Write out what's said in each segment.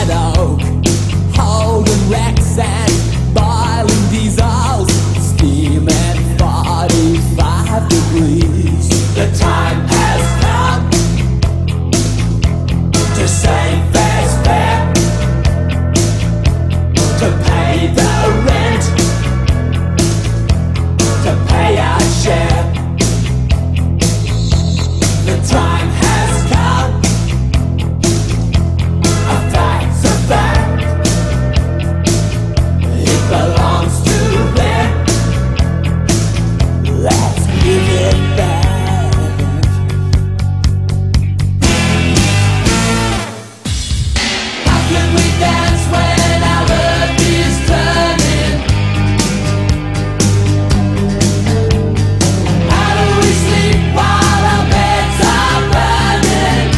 oak, holding wrecks and boiling diesels, steam at 45 degrees. The time has come to save fares fare, to pay the rent, to pay our share. The time has come, a fact's a fact, it belongs to them. Let's give it back. How can we dance when our earth is turning? How do we sleep while our beds are burning?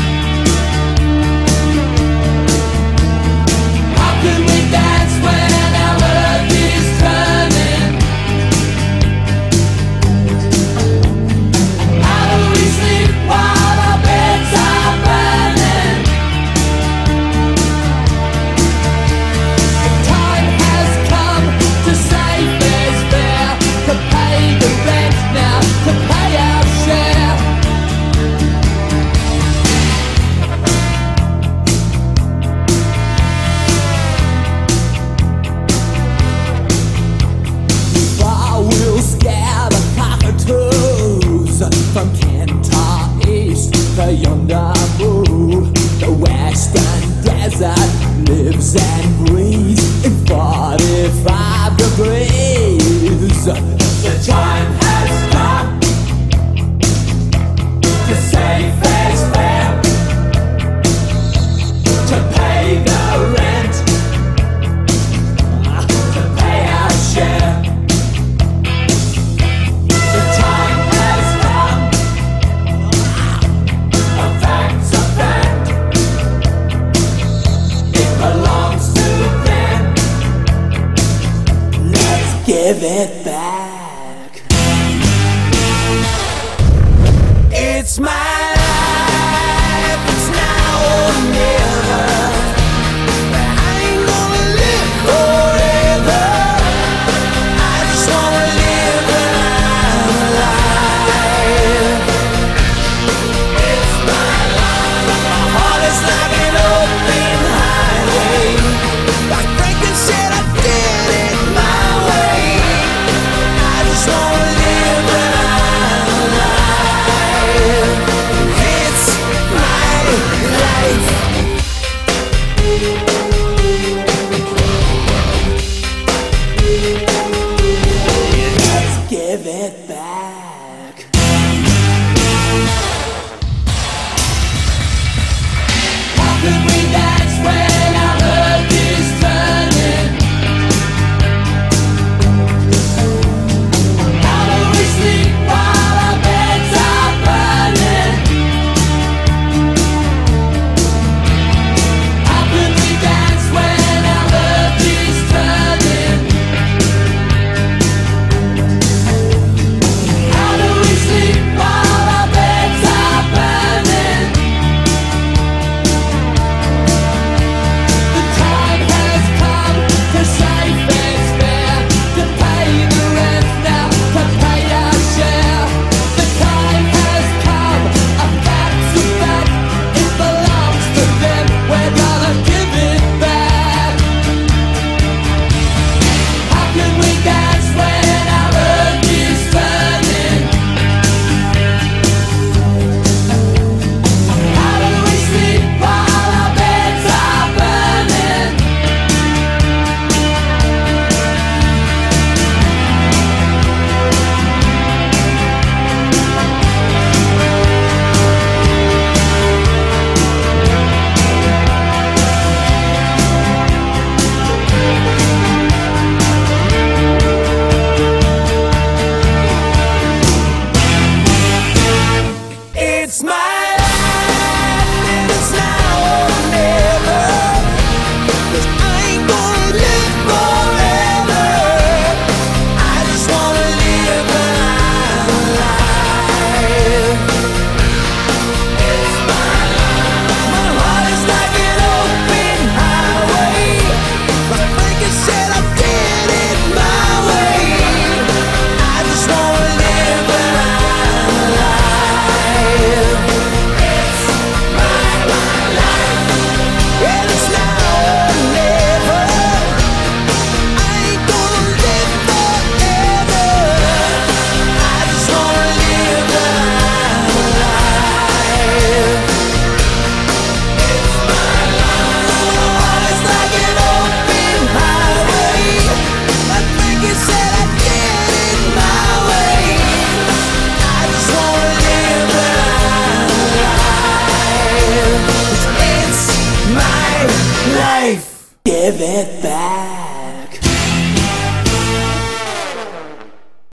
How can we dance when our earth is turning? How do we sleep while our beds are burning? The time has come to save fares fare, to pay the rent now, to pay our share. I will scare the cockatoos from Kentar East to yonder Moo. The western desert lives and breathes in 45 degrees. The time has come to save fares fare, to pay the rent, to pay our share. The time has come, a fact's a fact, it belongs to them. Let's give it back. It's my life, it's now or never. I ain't gonna live forever, I just wanna live when I'm alive. It's my life, my heart is like an open highway. Like Franklin said, I did it my way. Life, give it back.